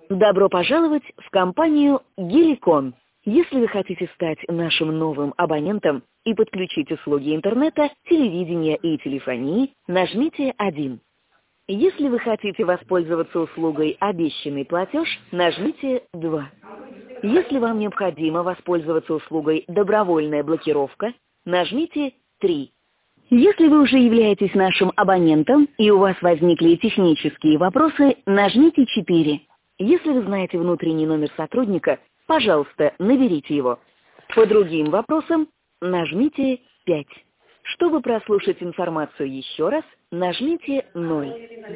Добро пожаловать в компанию Геликон. Если вы хотите стать нашим новым абонентом и подключить услуги интернета, телевидения и телефонии, нажмите 1. Если вы хотите воспользоваться услугой «Обещанный платеж», нажмите 2. Если вам необходимо воспользоваться услугой «Добровольная блокировка», нажмите 3. Если вы уже являетесь нашим абонентом и у вас возникли технические вопросы, нажмите 4. Если вы знаете внутренний номер сотрудника, пожалуйста, наберите его. По другим вопросам нажмите 5. Чтобы прослушать информацию еще раз, нажмите 0.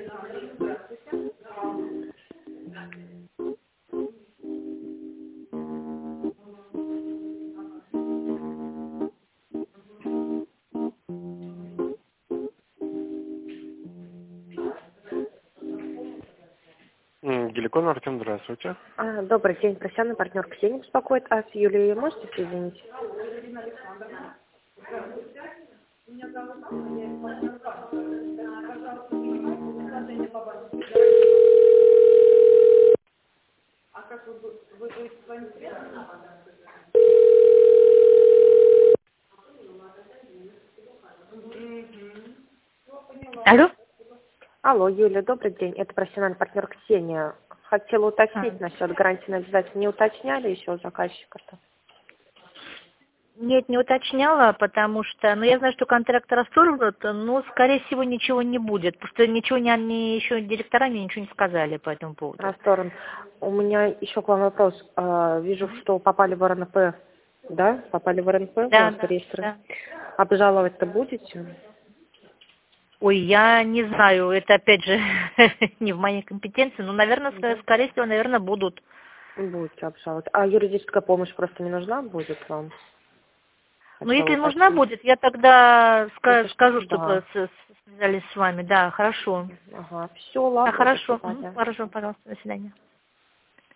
Геликон Артем, здравствуйте. Добрый день, профессиональный партнер Ксения беспокоит. А с Юлией можете соединить? Алло? Алло, Юля, добрый день. Это профессиональный партнер Ксения. Хотела уточнить насчет гарантийно обязательно. Не уточняли еще у заказчика-то? Нет, не уточняла, потому что, я знаю, что контракт расторгнут, но, скорее всего, ничего не будет, потому что ничего еще директора мне ничего не сказали по этому поводу. Расторгнут. У меня еще к вам вопрос. Вижу, что попали в РНП, да? Попали в РНП? Да, Да. да. Обжаловать-то будете? Ой, я не знаю, это, опять же, не в моей компетенции, но, наверное, скорее всего, будут. Будете обжаловать. А юридическая помощь просто не нужна будет вам? Если нужна будет, я тогда скажу, чтобы связались с вами. Да, хорошо. Ага, все, ладно. Хорошо, пожалуйста, до свидания.